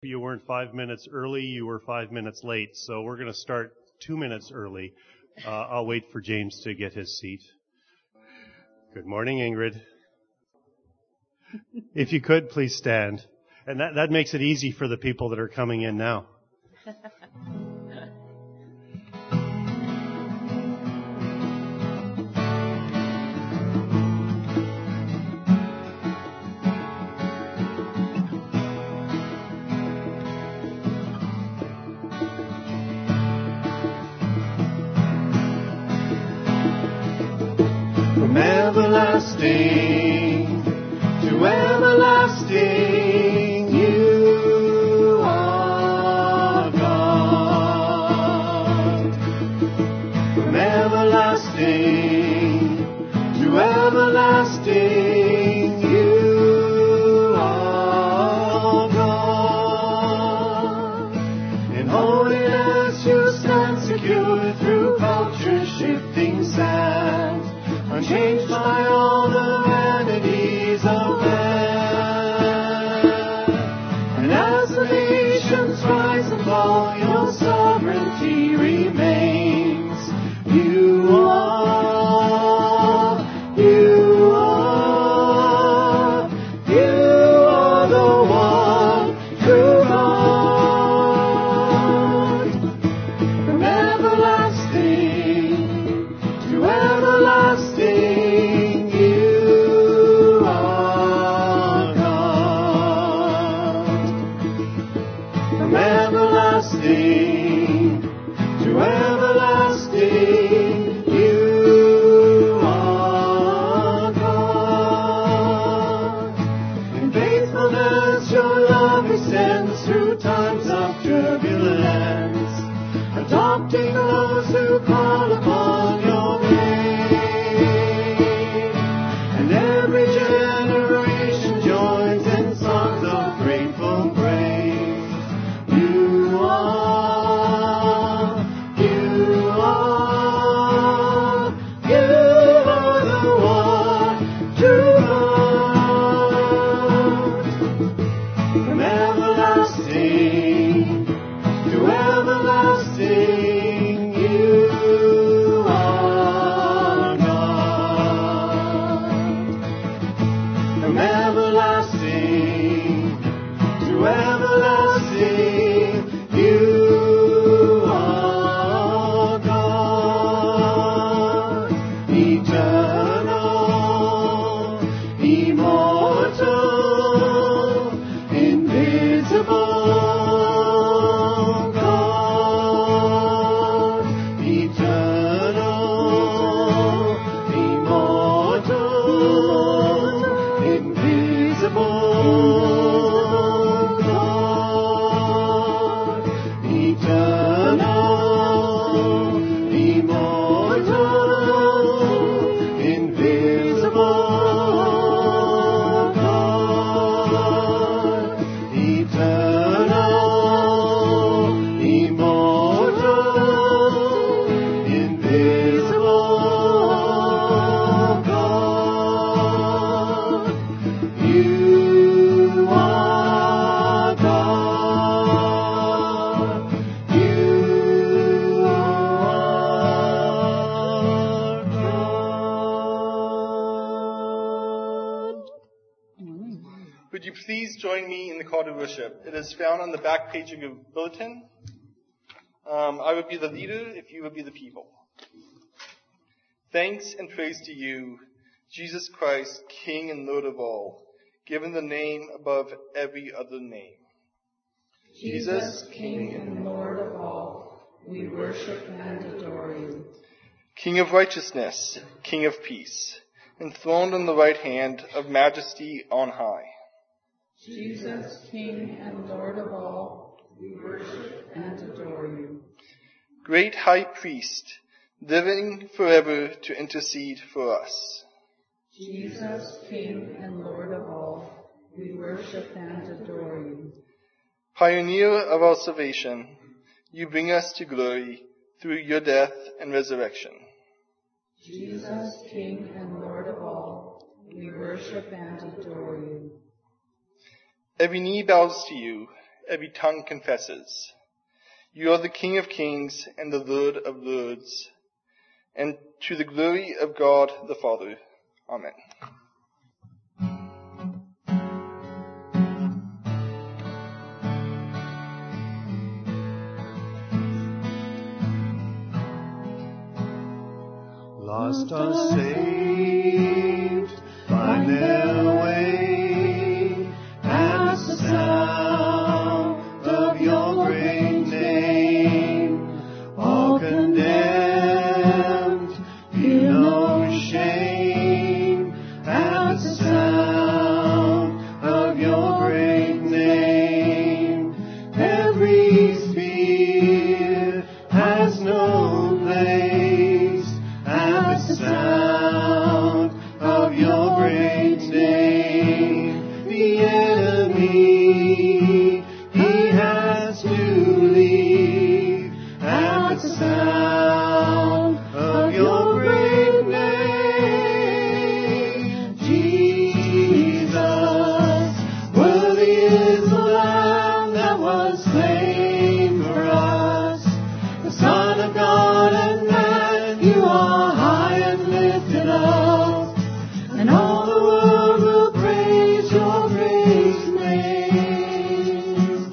You weren't 5 minutes early, you were 5 minutes late, so we're going to start 2 minutes early. I'll wait for James to get his seat. Good morning, Ingrid. If you could, please stand. And that makes it easy for the people that are coming in now. From everlasting to everlasting, you are God. From everlasting to everlasting, you are God. In holiness you stand secure through culture's shifting sands, unchanged by all the vanities of man. And as the nations rise and fall, your sovereignty remains. You are the one true God. From everlasting to everlasting, you are God. From everlasting to everlasting, you are God. In faithfulness your love extends through times of turbulence, adopting those who call upon your name. And every generation joins in songs of grateful praise. You are the one true God. From everlasting to everlasting, you are God. From everlasting to everlasting, you are God. Eternal, immortal, invisible God. Eternal, immortal, invisible God. Eternal, immortal, invisible God. Eternal, immortal, invisible God. You are God. You are God. Would you please join me in the call to worship? It is found on the back page of your bulletin. I would be the leader if you would be the people. Thanks and praise to you, Jesus Christ, King and Lord of all, given the name above every other name. Jesus, King and Lord of all, we worship and adore you. King of righteousness, King of peace, enthroned on the right hand of majesty on high. Jesus, King and Lord of all, we worship and adore you. Great high priest, living forever to intercede for us. Jesus, King and Lord of all, we worship and adore you. Pioneer of our salvation, you bring us to glory through your death and resurrection. Jesus, King and Lord of all, we worship and adore you. Every knee bows to you, every tongue confesses. You are the King of kings and the Lord of lords, and to the glory of God the Father. Amen. Lost or saved, find their way at the sound of your great name. All condemned, feel no shame at the sound of your great name. Every fear has no place at the sound of your great name. The enemy, he has to leave at the sound of your great name. Jesus, worthy is the Lamb that was slain for us, the Son of God and man. You are high and lifted up, and all the world will praise your great name.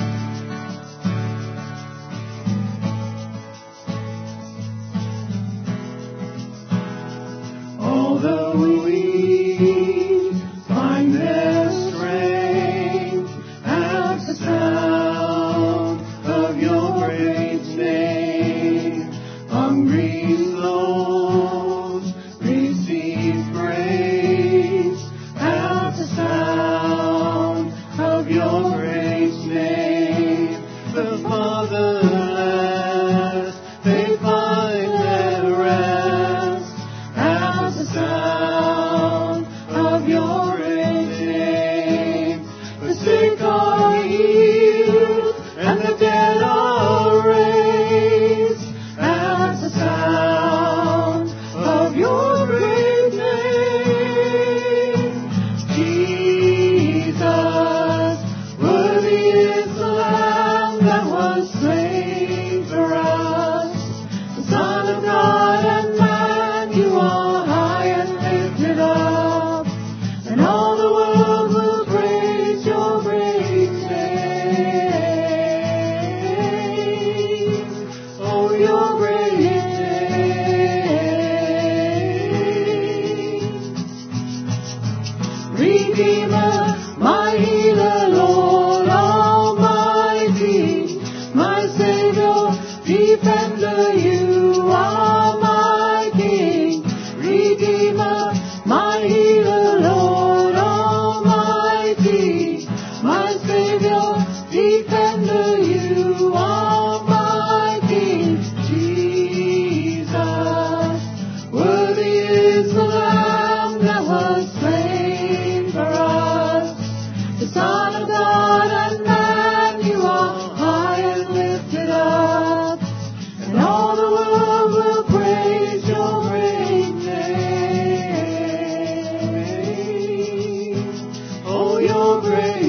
All the weak find their strength at the sound of your great name. Hungry souls receive praise at the sound of your great name. The fatherless, they find their rest at the sound of your great name. The sick are healed and the dead are raised at the sound of your great name. Jesus, worthy is the Lamb that was slain for us, the Son of God and man. You are high and lifted up, and all the world will praise your great name. Oh, your great name. Redeemer, my healer, Lord Almighty, my Savior, defender, you are my King. Redeemer, my healer, Lord Almighty, my Savior, defender, you are my King. Jesus, worthy is the Lamb that was slain for us, the Son of God and man. You are high and lifted up, and all the world will praise your great name. Oh, your great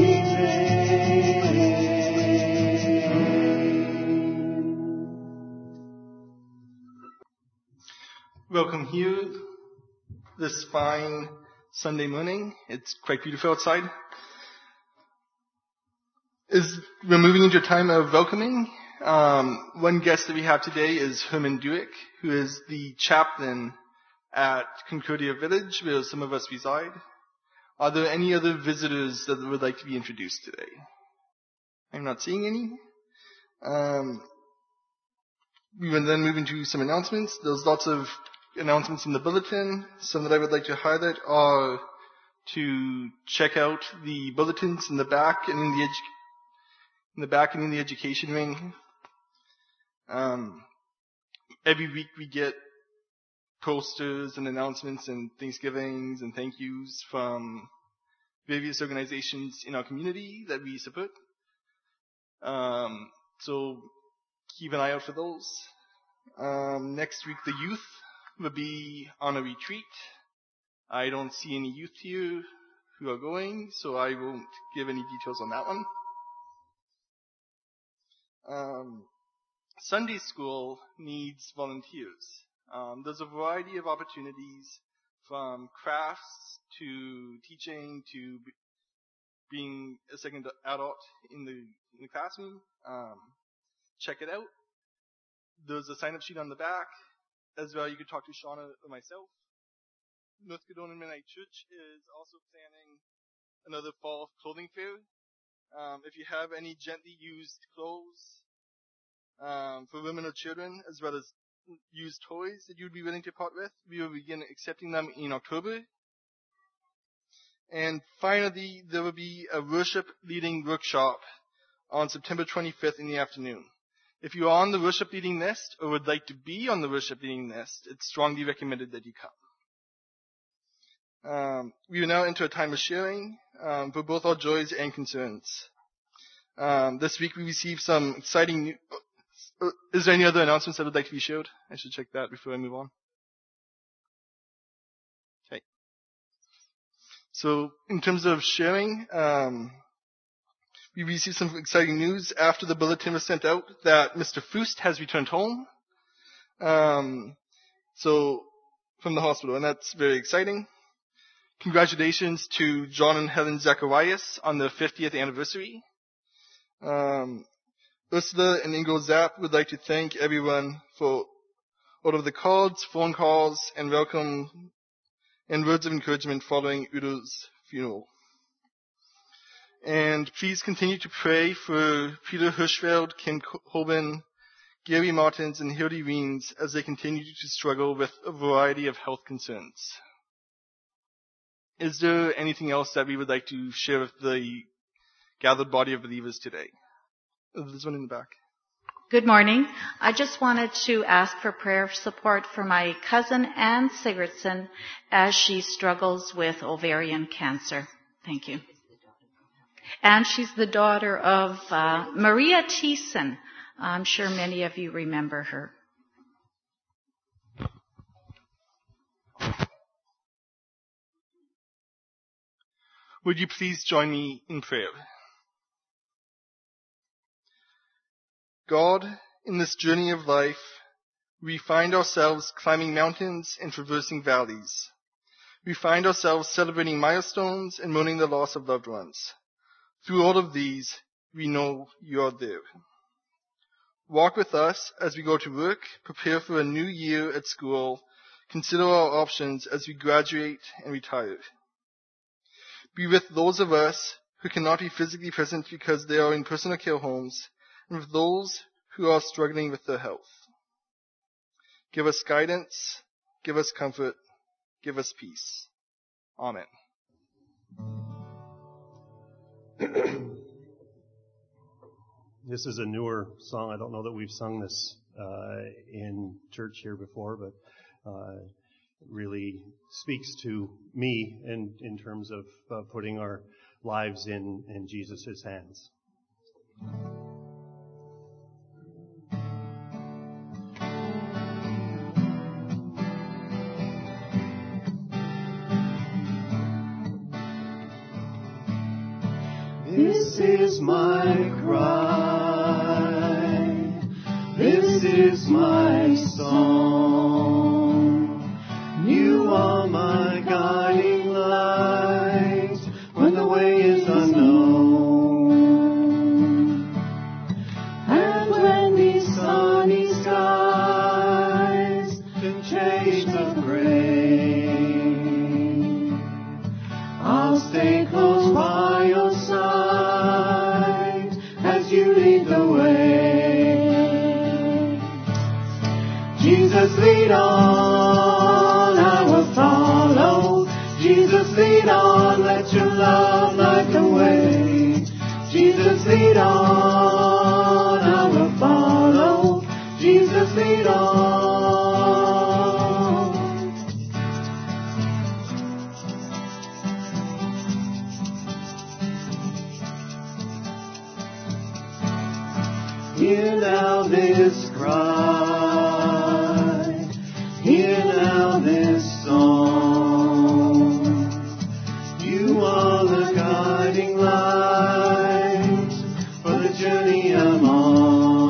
name. Welcome here this fine Sunday morning. It's quite beautiful outside. We're moving into a time of welcoming. One guest that we have today is Herman Duick, who is the chaplain at Concordia Village, where some of us reside. Are there any other visitors that would like to be introduced today? I'm not seeing any. We will then move into some announcements. There's lots of announcements in the bulletin. Some that I would like to highlight are to check out the bulletins in the back and in the education wing. Every week we get posters and announcements and Thanksgivings and thank yous from various organizations in our community that we support. So keep an eye out for those. Next week the youth will be on a retreat. I don't see any youth here who are going, so I won't give any details on that one. Sunday school needs volunteers. There's a variety of opportunities from crafts to teaching to being a second adult in the classroom. Check it out. There's a sign-up sheet on the back. As well, you could talk to Shauna or myself. North Cadona Mennonite Church is also planning another fall clothing fair. If you have any gently used clothes for women or children, as well as used toys that you'd be willing to part with, we will begin accepting them in October. And finally, there will be a worship leading workshop on September 25th in the afternoon. If you are on the worship leading list or would like to be on the worship leading list, it's strongly recommended that you come. We will now enter a time of sharing for both our joys and concerns. This week we received some exciting news. Is there any other announcements that would like to be shared? I should check that before I move on. Okay. So in terms of sharing, we received some exciting news after the bulletin was sent out that Mr. Fust has returned home. So from the hospital, and that's very exciting. Congratulations to John and Helen Zacharias on their 50th anniversary. Ursula and Ingo Zapp would like to thank everyone for all of the cards, phone calls, and welcome and words of encouragement following Udo's funeral. And please continue to pray for Peter Hirschfeld, Ken Hoban, Gary Martins, and Hildy Reens as they continue to struggle with a variety of health concerns. Is there anything else that we would like to share with the gathered body of believers today? There's one in the back. Good morning. I just wanted to ask for prayer support for my cousin Ann Sigurdsson as she struggles with ovarian cancer. Thank you. And she's the daughter of Maria Thiessen. I'm sure many of you remember her. Would you please join me in prayer? God, in this journey of life, we find ourselves climbing mountains and traversing valleys. We find ourselves celebrating milestones and mourning the loss of loved ones. Through all of these, we know you are there. Walk with us as we go to work, prepare for a new year at school, consider our options as we graduate and retire. Be with those of us who cannot be physically present because they are in personal care homes, and with those who are struggling with their health. Give us guidance, give us comfort, give us peace. Amen. This is a newer song. I don't know that we've sung this in church here before, but it really speaks to me in terms of putting our lives in Jesus' hands. This is my cry, this is my song. You are my guiding light when the way is unknown. And when these sunny skies turn shades of gray, I'll stay close by your side. You lead the way. Jesus, lead on, I will follow. Jesus, lead on, let your love light the way. Jesus, lead on, I will follow. Jesus, lead on. Hear now this cry, hear now this song. You are the guiding light for the journey I'm on.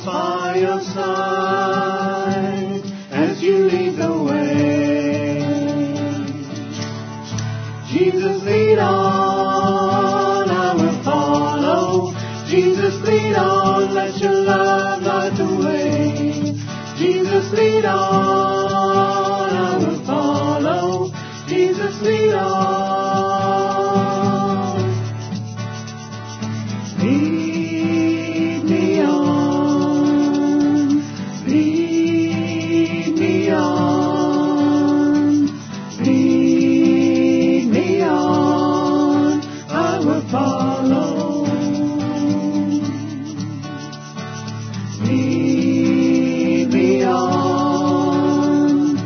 by your side as you lead the way. Jesus, lead on, I will follow. Jesus, lead on, let your love light the way. Jesus, lead on, I will follow. Jesus, lead on. Lead me on, lead me on, lead me on, I will follow. Lead me on,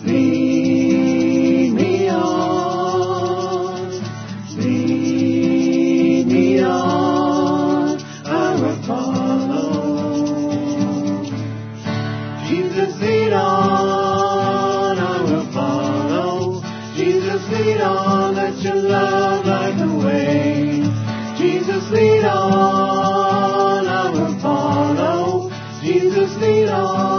lead me on, lead me on, I will follow. Jesus, lead on, I will follow. Jesus, lead on, let your love light the way. Jesus, lead on, I will follow. Jesus, lead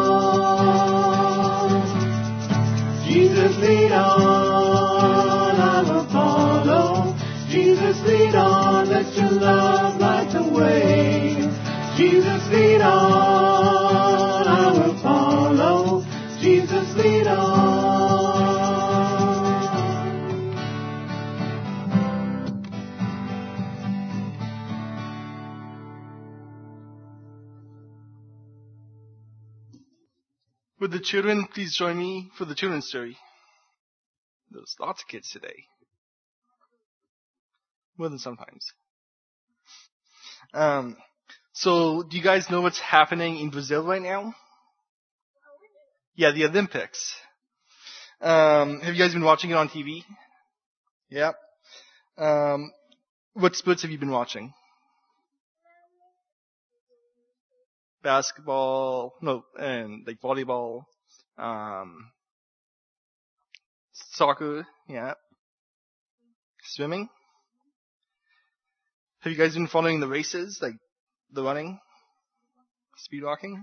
on. Jesus, lead on, I will follow. Jesus, lead on, let your love light the way. Jesus, lead on, I will follow. Jesus, lead on. Would the children please join me for the children's story? There's lots of kids today. More than sometimes. So, do you guys know what's happening in Brazil right now? Yeah, the Olympics. Have you guys been watching it on TV? Yeah. What sports have you been watching? Basketball, and like volleyball, soccer, yeah. Swimming. Have you guys been following the races, like the running, speed walking?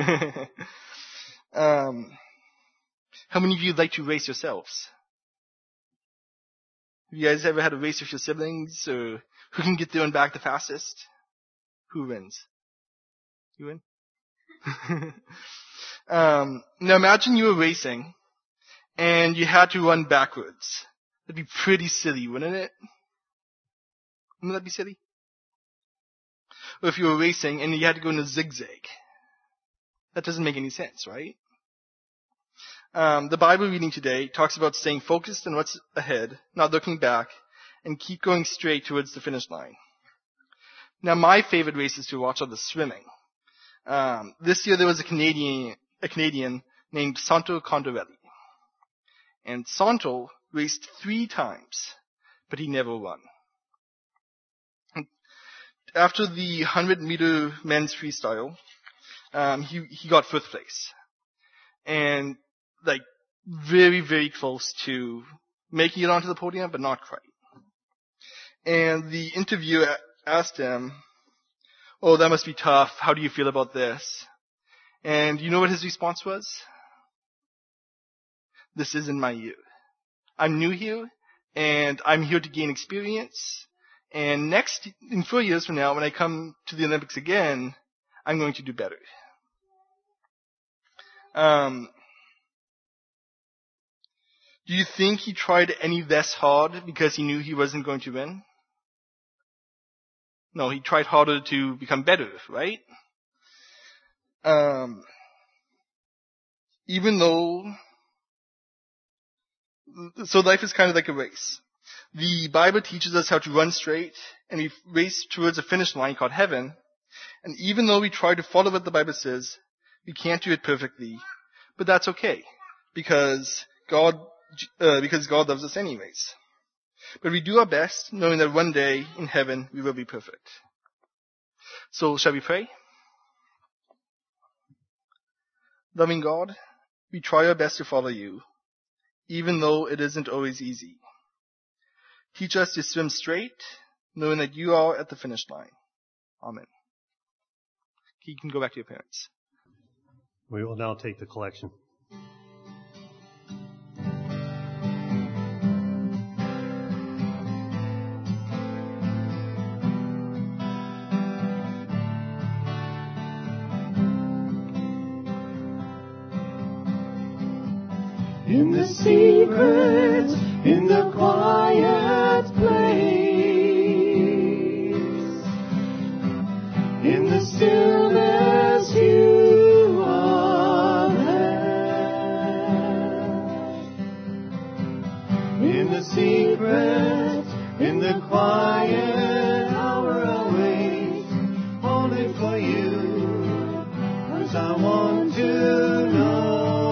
How many of you like to race yourselves? Have you guys ever had a race with your siblings, or who can get there and back the fastest? Who wins? You win? Now imagine you were racing and you had to run backwards. That'd be pretty silly, wouldn't it? Wouldn't that be silly? Or if you were racing and you had to go in a zigzag. That doesn't make any sense, right? The Bible reading today talks about staying focused on what's ahead, not looking back, and keep going straight towards the finish line. Now my favorite races to watch are the swimming. This year there was a Canadian named Santo Condorelli. And Santo raced 3 times, but he never won. After the 100-meter men's freestyle, he got 5th place. And like very, very close to making it onto the podium, but not quite. And the interviewer asked him, "Oh, that must be tough. How do you feel about this?" And you know what his response was? "This isn't my year. I'm new here, and I'm here to gain experience. And in 4 years from now, when I come to the Olympics again, I'm going to do better." Do you think he tried any less hard because he knew he wasn't going to win? No, he tried harder to become better, right? So life is kind of like a race. The Bible teaches us how to run straight, and we race towards a finish line called heaven. And even though we try to follow what the Bible says, we can't do it perfectly. But that's okay, because God loves us anyways. But we do our best, knowing that one day in heaven we will be perfect. So shall we pray? Loving God, we try our best to follow you, even though it isn't always easy. Teach us to swim straight, knowing that you are at the finish line. Amen. you can go back to your parents. We will now take the collection. In the secret, in the quiet place, in the stillness you are there. In the secret, in the quiet hour I wait, only for you, 'cause I want to know.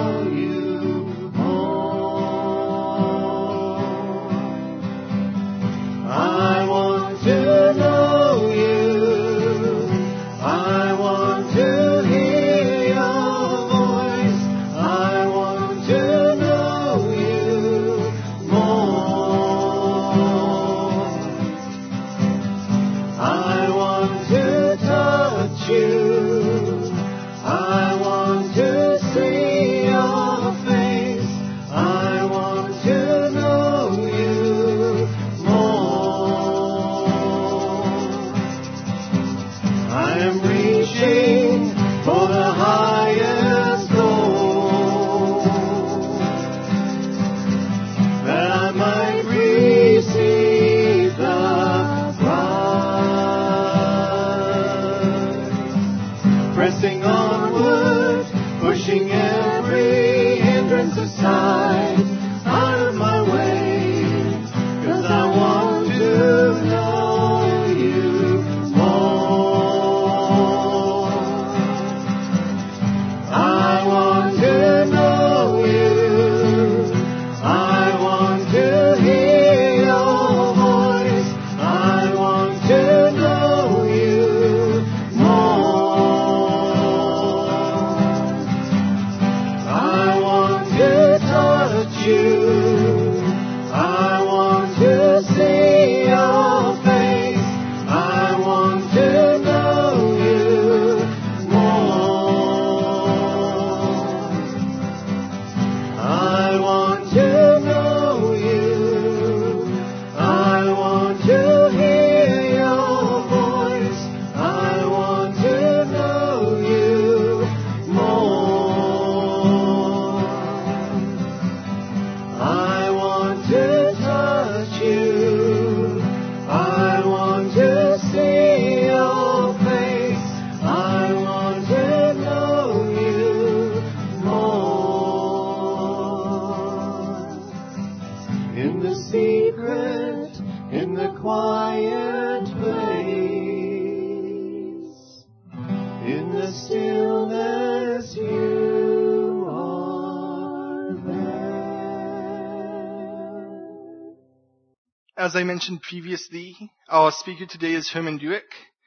As I mentioned previously, our speaker today is Herman Duick.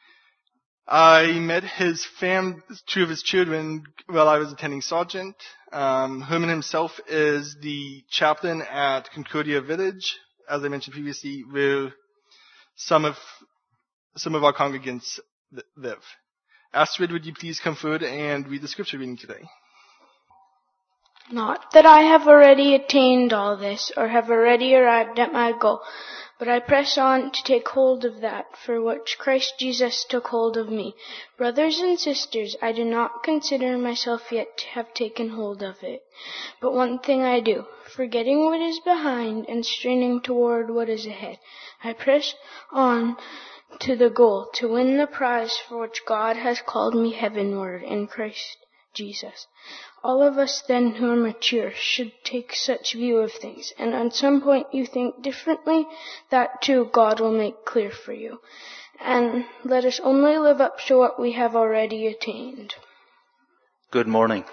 I met two of his children while I was attending Sargent. Herman himself is the chaplain at Concordia Village, as I mentioned previously, where some of our congregants live. Astrid, would you please come forward and read the scripture reading today? Not that I have already attained all this, or have already arrived at my goal, but I press on to take hold of that for which Christ Jesus took hold of me. Brothers and sisters, I do not consider myself yet to have taken hold of it. But one thing I do, forgetting what is behind and straining toward what is ahead, I press on to the goal, to win the prize for which God has called me heavenward in Christ Jesus. All of us then who are mature should take such view of things, and at some point you think differently, that too God will make clear for you. And let us only live up to what we have already attained. Good morning.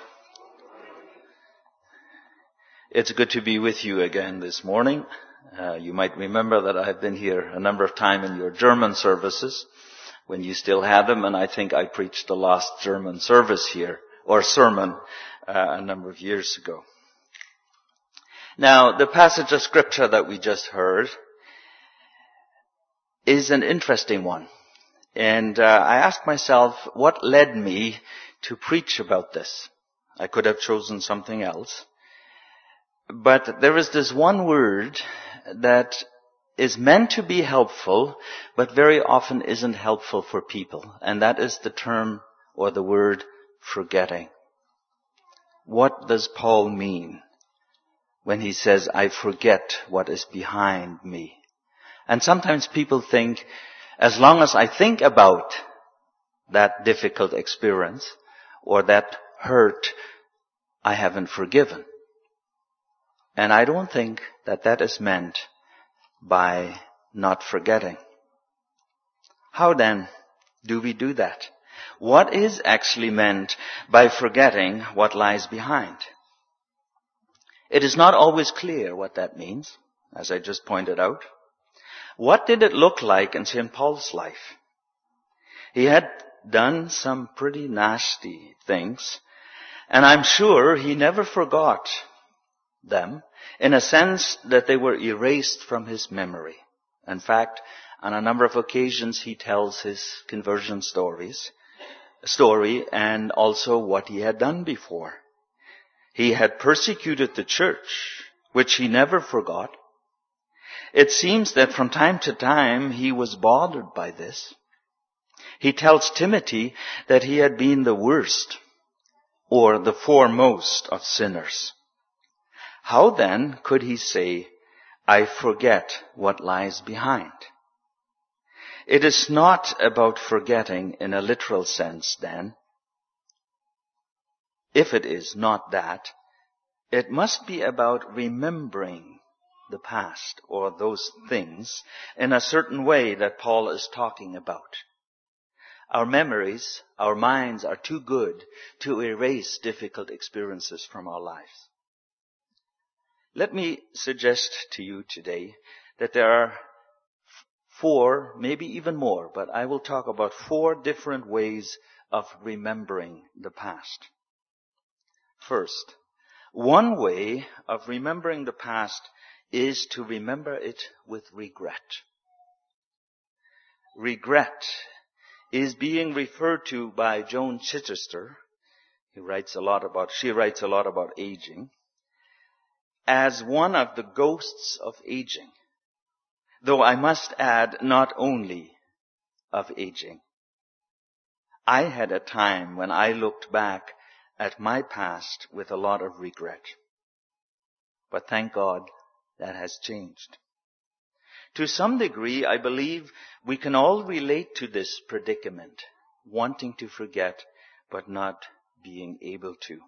It's good to be with you again this morning. You might remember that I've been here a number of times in your German services when you still had them, and I think I preached the last German service here, or sermon, a number of years ago. Now, the passage of scripture that we just heard is an interesting one. And I asked myself, what led me to preach about this? I could have chosen something else. But there is this one word that is meant to be helpful, but very often isn't helpful for people. And that is the term or the word forgetting. What does Paul mean when he says, I forget what is behind me? And sometimes people think, as long as I think about that difficult experience or that hurt, I haven't forgiven. And I don't think that that is meant by not forgetting. How then do we do that? What is actually meant by forgetting what lies behind? It is not always clear what that means, as I just pointed out. What did it look like in St. Paul's life? He had done some pretty nasty things, and I'm sure he never forgot them, in a sense that they were erased from his memory. In fact, on a number of occasions he tells his conversion story and also what he had done before. He had persecuted the church, which he never forgot. It seems that from time to time he was bothered by this. He tells Timothy that he had been the worst or the foremost of sinners. How then could he say, I forget what lies behind? It is not about forgetting in a literal sense then. If it is not that, it must be about remembering the past or those things in a certain way that Paul is talking about. Our memories, our minds are too good to erase difficult experiences from our lives. Let me suggest to you today that there are 4, maybe even more, but I will talk about 4 different ways of remembering the past. First, one way of remembering the past is to remember it with regret. Regret is being referred to by Joan Chichester. She writes a lot about aging, as one of the ghosts of aging. Though I must add, not only of aging. I had a time when I looked back at my past with a lot of regret. But thank God that has changed. To some degree, I believe we can all relate to this predicament, wanting to forget but not being able to.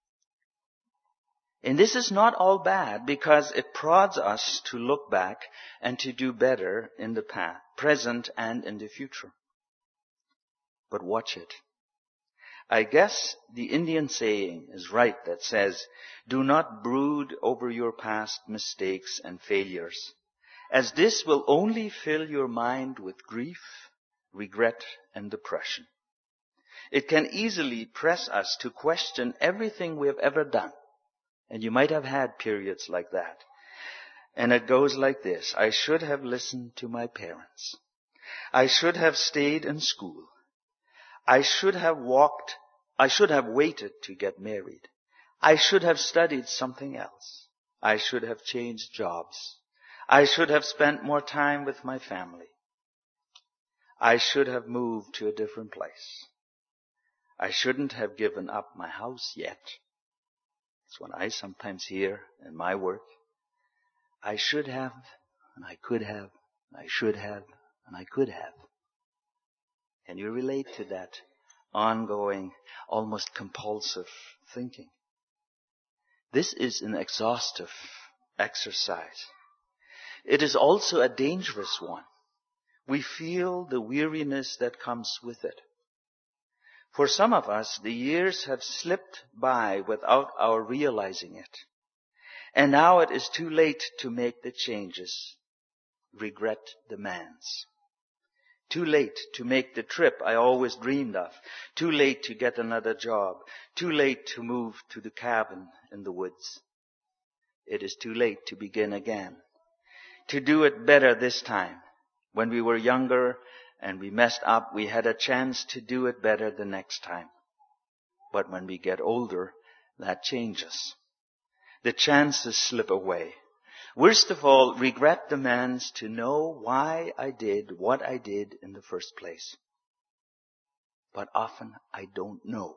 And this is not all bad because it prods us to look back and to do better in the past, present and in the future. But watch it. I guess the Indian saying is right that says, do not brood over your past mistakes and failures, as this will only fill your mind with grief, regret, and depression. It can easily press us to question everything we have ever done. And you might have had periods like that. And it goes like this. I should have listened to my parents. I should have stayed in school. I should have waited to get married. I should have studied something else. I should have changed jobs. I should have spent more time with my family. I should have moved to a different place. I shouldn't have given up my house yet. That's what I sometimes hear in my work. I should have, and I could have, I should have, and I could have. Can you relate to that ongoing, almost compulsive thinking? This is an exhaustive exercise. It is also a dangerous one. We feel the weariness that comes with it. For some of us, the years have slipped by without our realizing it. And now it is too late to make the changes regret demands. Too late to make the trip I always dreamed of. Too late to get another job. Too late to move to the cabin in the woods. It is too late to begin again. To do it better this time. When we were younger and we messed up, we had a chance to do it better the next time. But when we get older, that changes. The chances slip away. Worst of all, regret demands to know why I did what I did in the first place. But often I don't know.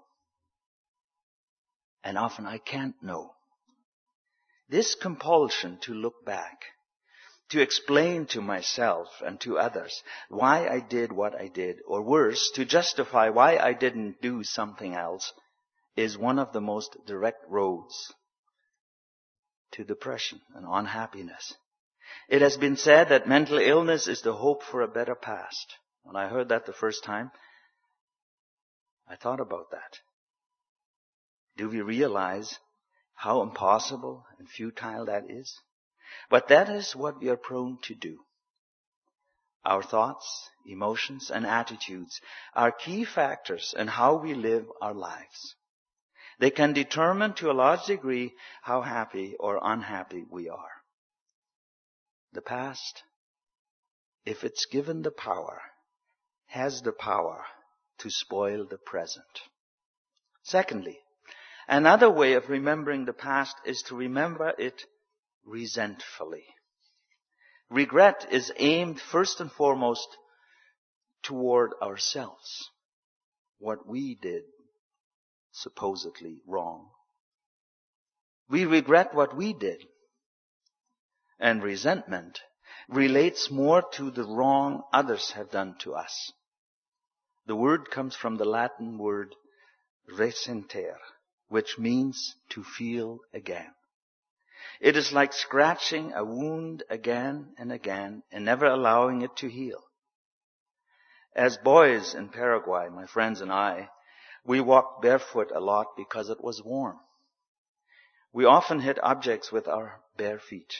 And often I can't know. This compulsion to look back, to explain to myself and to others why I did what I did, or worse, to justify why I didn't do something else, is one of the most direct roads to depression and unhappiness. It has been said that mental illness is the hope for a better past. When I heard that the first time, I thought about that. Do we realize how impossible and futile that is? But that is what we are prone to do. Our thoughts, emotions, and attitudes are key factors in how we live our lives. They can determine to a large degree how happy or unhappy we are. The past, if it's given the power, has the power to spoil the present. Secondly, another way of remembering the past is to remember it resentfully. Regret is aimed first and foremost toward ourselves, what we did supposedly wrong. We regret what we did. And resentment relates more to the wrong others have done to us. The word comes from the Latin word resenter, which means to feel again. It is like scratching a wound again and again and never allowing it to heal. As boys in Paraguay, my friends and I, we walked barefoot a lot because it was warm. We often hit objects with our bare feet.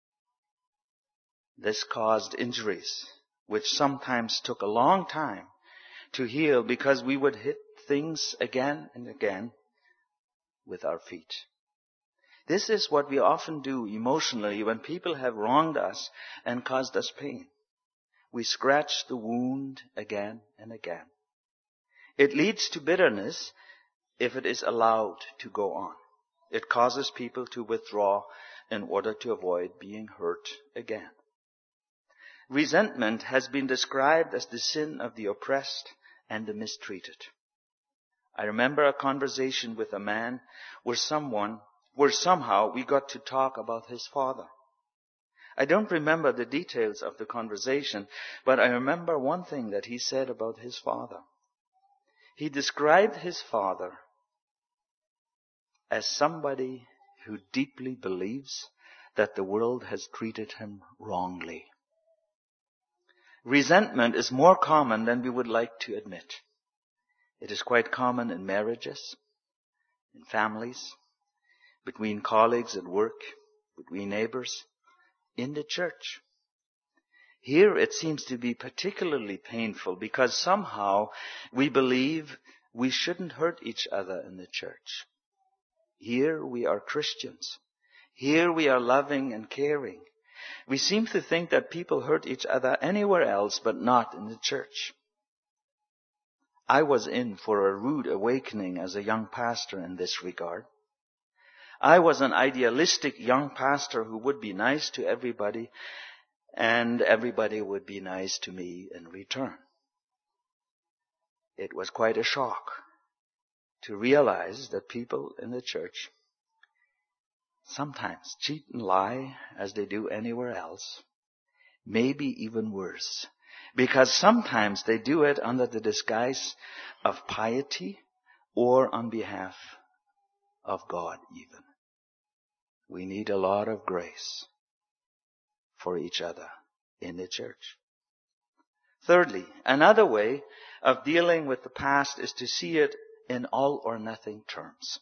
This caused injuries, which sometimes took a long time to heal because we would hit things again and again with our feet. This is what we often do emotionally when people have wronged us and caused us pain. We scratch the wound again and again. It leads to bitterness if it is allowed to go on. It causes people to withdraw in order to avoid being hurt again. Resentment has been described as the sin of the oppressed and the mistreated. I remember a conversation with a man where somehow we got to talk about his father. I don't remember the details of the conversation, but I remember one thing that he said about his father. He described his father as somebody who deeply believes that the world has treated him wrongly. Resentment is more common than we would like to admit. It is quite common in marriages, in families, between colleagues at work, between neighbors, in the church. Here it seems to be particularly painful because somehow we believe we shouldn't hurt each other in the church. Here we are Christians. Here we are loving and caring. We seem to think that people hurt each other anywhere else but not in the church. I was in for a rude awakening as a young pastor in this regard. I was an idealistic young pastor who would be nice to everybody, and everybody would be nice to me in return. It was quite a shock to realize that people in the church sometimes cheat and lie as they do anywhere else, maybe even worse, because sometimes they do it under the disguise of piety or on behalf of God even. We need a lot of grace for each other in the church. Thirdly, another way of dealing with the past is to see it in all or nothing terms.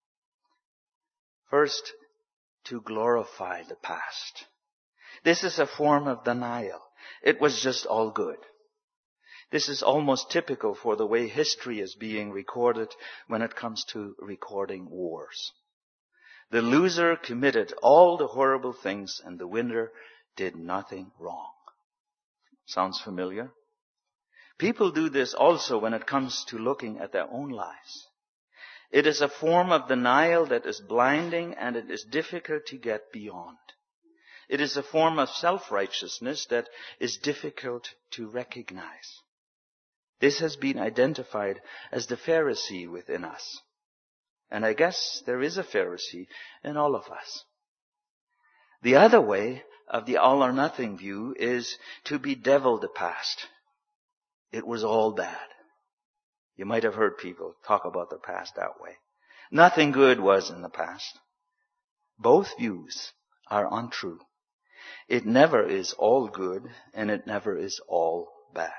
First, to glorify the past. This is a form of denial. It was just all good. This is almost typical for the way history is being recorded when it comes to recording wars. The loser committed all the horrible things and the winner did nothing wrong. Sounds familiar? People do this also when it comes to looking at their own lives. It is a form of denial that is blinding and it is difficult to get beyond. It is a form of self-righteousness that is difficult to recognize. This has been identified as the Pharisee within us. And I guess there is a Pharisee in all of us. The other way of the all or nothing view is to bedevil the past. It was all bad. You might have heard people talk about the past that way. Nothing good was in the past. Both views are untrue. It never is all good and it never is all bad.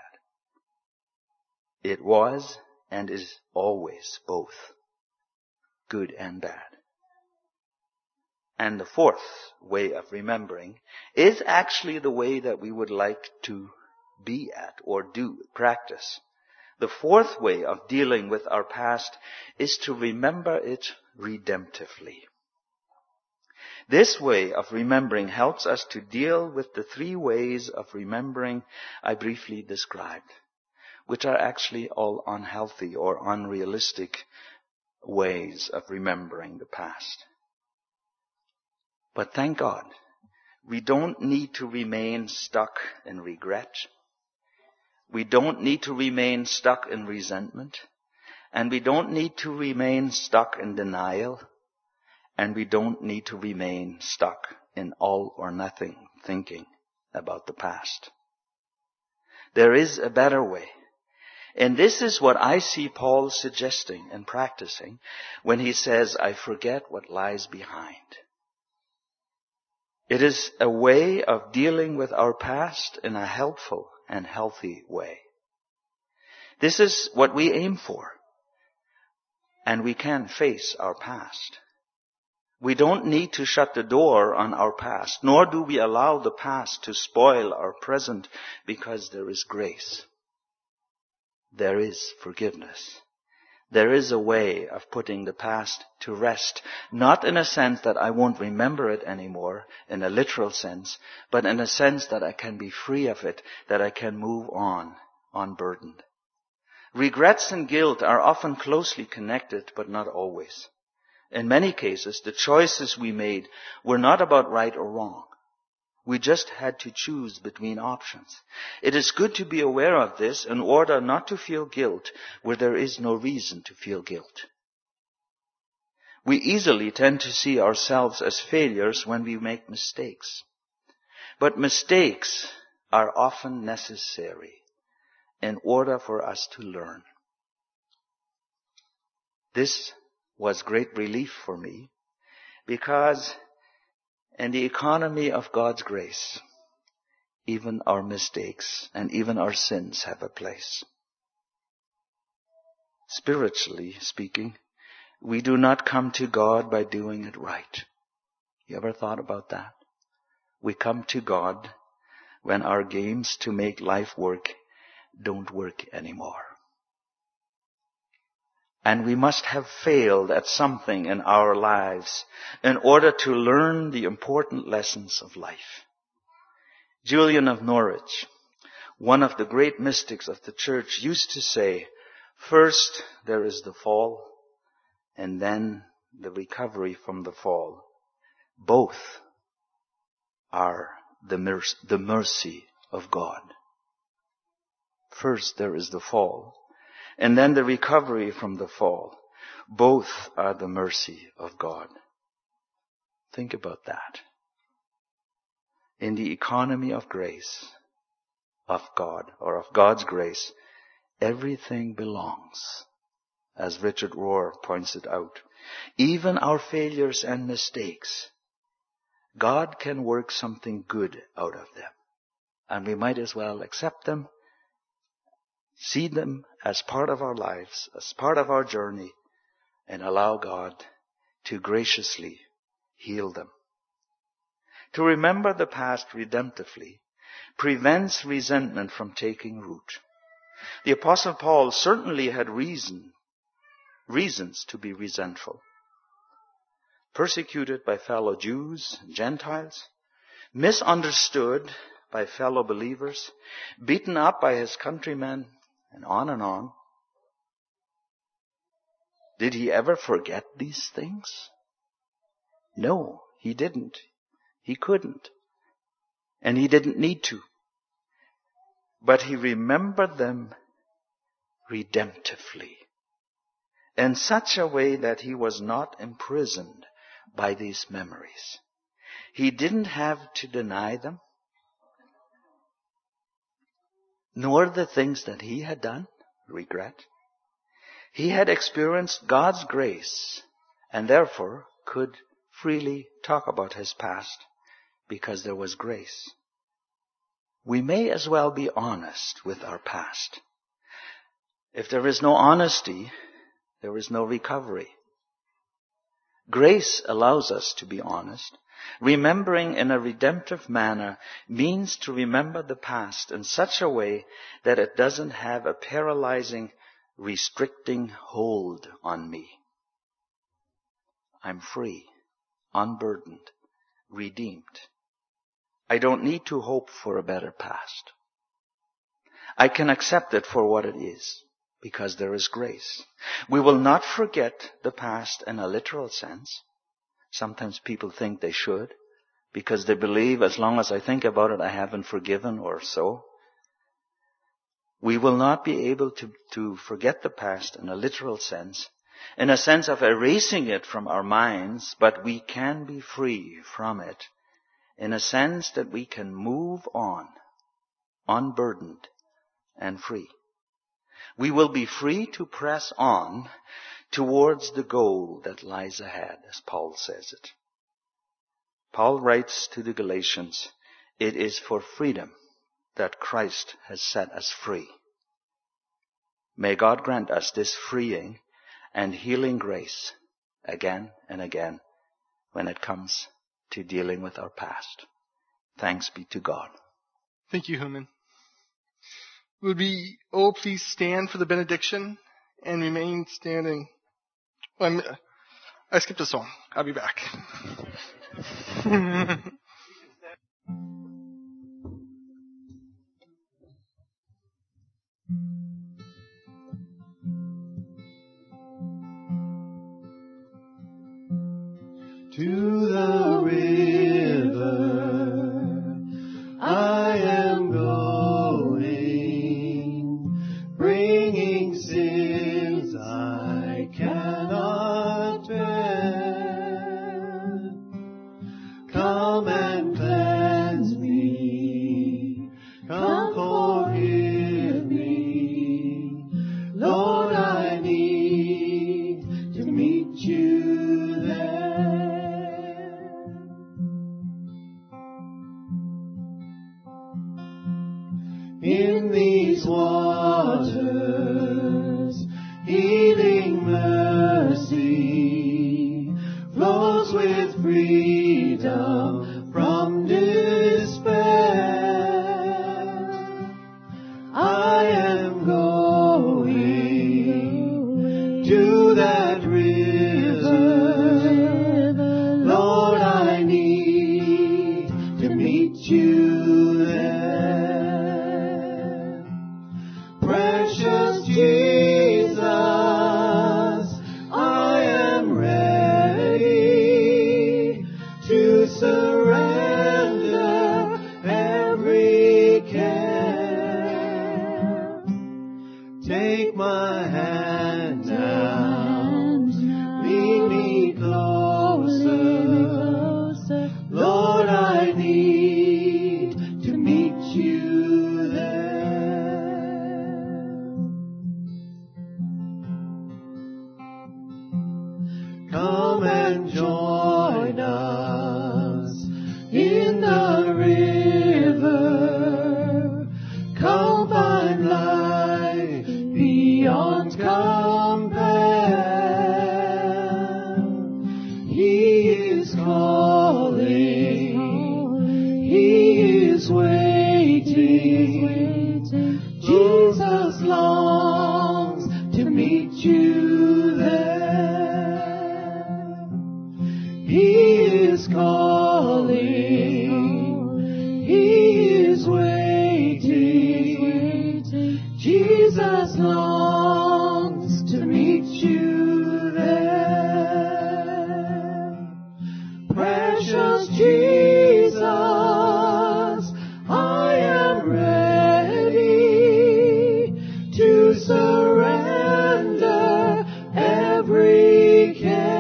It was and is always both good and bad. And the fourth way of remembering is actually the way that we would like to be at or practice. The fourth way of dealing with our past is to remember it redemptively. This way of remembering helps us to deal with the three ways of remembering I briefly described, which are actually all unhealthy or unrealistic ways of remembering the past. But thank God, we don't need to remain stuck in regret. We don't need to remain stuck in resentment. And we don't need to remain stuck in denial. And we don't need to remain stuck in all or nothing thinking about the past. There is a better way. And this is what I see Paul suggesting and practicing when he says, I forget what lies behind. It is a way of dealing with our past in a helpful and healthy way. This is what we aim for. And we can face our past. We don't need to shut the door on our past, nor do we allow the past to spoil our present, because there is grace. There is forgiveness. There is a way of putting the past to rest, not in a sense that I won't remember it anymore, in a literal sense, but in a sense that I can be free of it, that I can move on, unburdened. Regrets and guilt are often closely connected, but not always. In many cases, the choices we made were not about right or wrong. We just had to choose between options. It is good to be aware of this in order not to feel guilt where there is no reason to feel guilt. We easily tend to see ourselves as failures when we make mistakes. But mistakes are often necessary in order for us to learn. This was great relief for me because in the economy of God's grace, even our mistakes and even our sins have a place. Spiritually speaking, we do not come to God by doing it right. You ever thought about that? We come to God when our games to make life work don't work anymore. And we must have failed at something in our lives in order to learn the important lessons of life. Julian of Norwich, one of the great mystics of the church, used to say, first there is the fall, and then the recovery from the fall. Both are the mercy of God. First there is the fall, and then the recovery from the fall. Both are the mercy of God. Think about that. In the economy of grace, of God, or of God's grace, everything belongs. As Richard Rohr points it out. Even our failures and mistakes, God can work something good out of them. And we might as well accept them, see them as part of our lives, as part of our journey, and allow God to graciously heal them. To remember the past redemptively prevents resentment from taking root. The Apostle Paul certainly had reasons to be resentful. Persecuted by fellow Jews and Gentiles, misunderstood by fellow believers, beaten up by his countrymen, and on and on. Did he ever forget these things? No, he didn't. He couldn't. And he didn't need to. But he remembered them redemptively, in such a way that he was not imprisoned by these memories. He didn't have to deny them, nor the things that he had done, regret. He had experienced God's grace and therefore could freely talk about his past because there was grace. We may as well be honest with our past. If there is no honesty, there is no recovery. Grace allows us to be honest. Remembering in a redemptive manner means to remember the past in such a way that it doesn't have a paralyzing, restricting hold on me. I'm free, unburdened, redeemed. I don't need to hope for a better past. I can accept it for what it is, because there is grace. We will not forget the past in a literal sense. Sometimes people think they should, because they believe as long as I think about it, I haven't forgiven or so. We will not be able to forget the past in a literal sense, in a sense of erasing it from our minds, but we can be free from it in a sense that we can move on, unburdened and free. We will be free to press on towards the goal that lies ahead, as Paul says it. Paul writes to the Galatians, it is for freedom that Christ has set us free. May God grant us this freeing and healing grace again and again when it comes to dealing with our past. Thanks be to God. Thank you, Human. Would we all please stand for the benediction and remain standing? I skipped a song. I'll be back. To the river I am going, bringing sins I cannot bear. Come and cleanse me, come forgive me. Lord, I need to meet you there. In these waters, healing mercy flows with freedom from despair. I am going to that river. Lord, I need to meet you there. Precious Jesus, I am ready to surrender every care. Take my hand now, lead me closer. Lord, I need to meet you there. Come and join us in the river. Come find life beyond compare. He is calling, He is waiting. Jesus longs to meet you there. He is calling, He is waiting. Jesus Jesus, I am ready to surrender every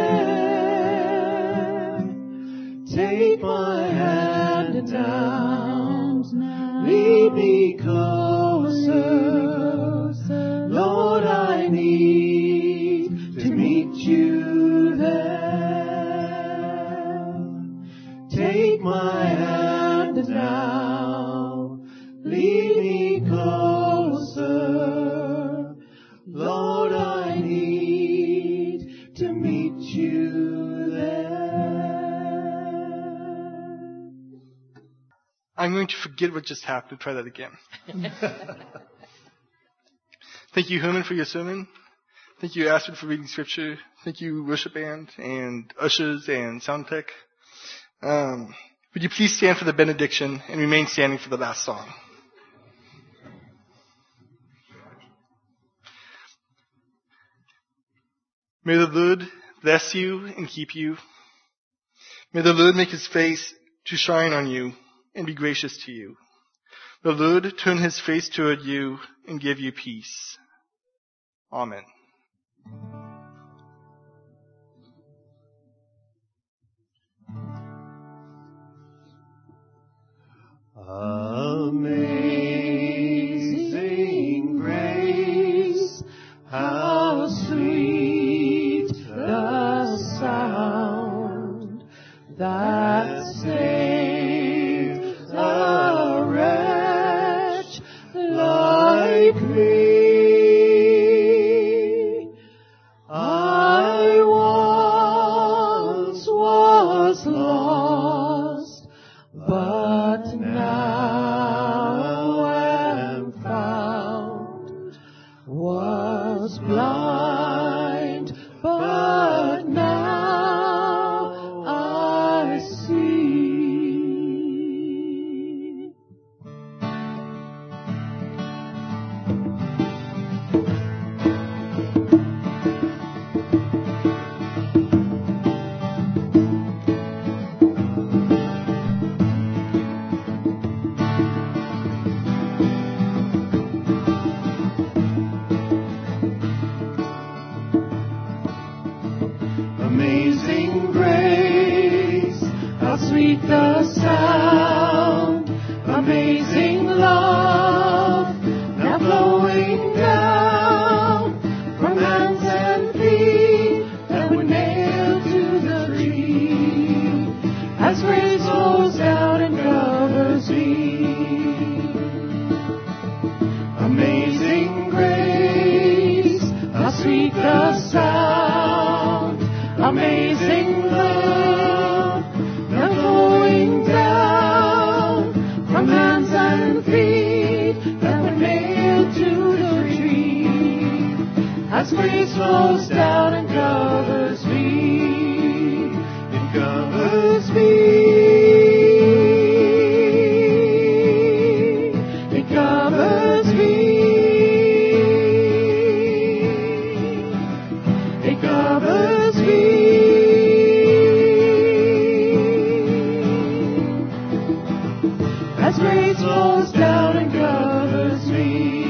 care. Take my hand now, lead me closer. Lord, I need to meet you there. Take my hand now, lead me closer. Lord, I need to meet you there. I'm going to forget what just happened. Try that again. Thank you, Herman, for your sermon. Thank you, Astrid, for reading scripture. Thank you, worship band and ushers and sound tech. Would you please stand for the benediction and remain standing for the last song? May the Lord bless you and keep you. May the Lord make his face to shine on you and be gracious to you. The Lord turn his face toward you and give you peace. Amen. Amazing grace, how sweet the sound that saved a wretch like me. I once was lost, but now am found. Was blind, but now I see. Amazing grace, how sweet the sound. Amazing love, now flowing down from hands and feet that were nailed to the tree. As grace flows down and covers me. Amazing grace, how sweet the sound. Amazing love, now flowing down from hands and feet that were nailed to the tree. As grace flows down and covers me, it covers me. It covers me. It covers me. As grace flows down and covers me.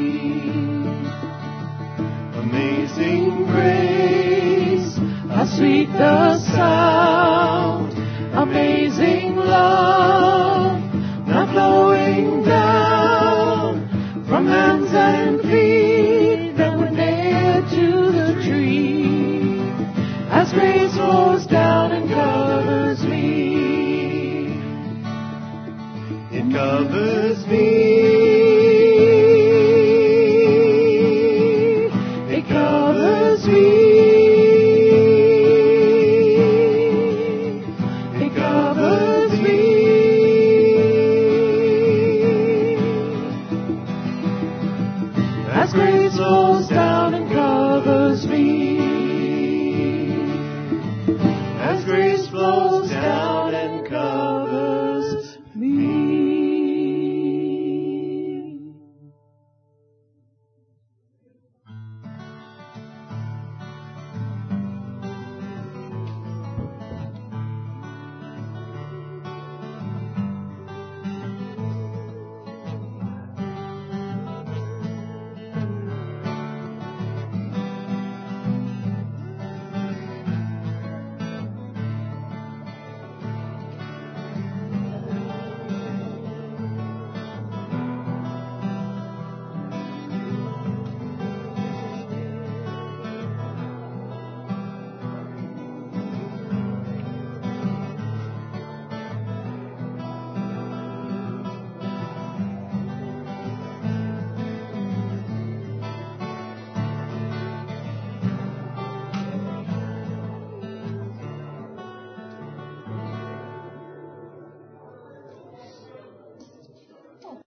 Amazing grace, how sweet the sound. Amazing love, now flowing down from hands and feet that were nailed to the tree. As grace flows down and covers me. It covers me.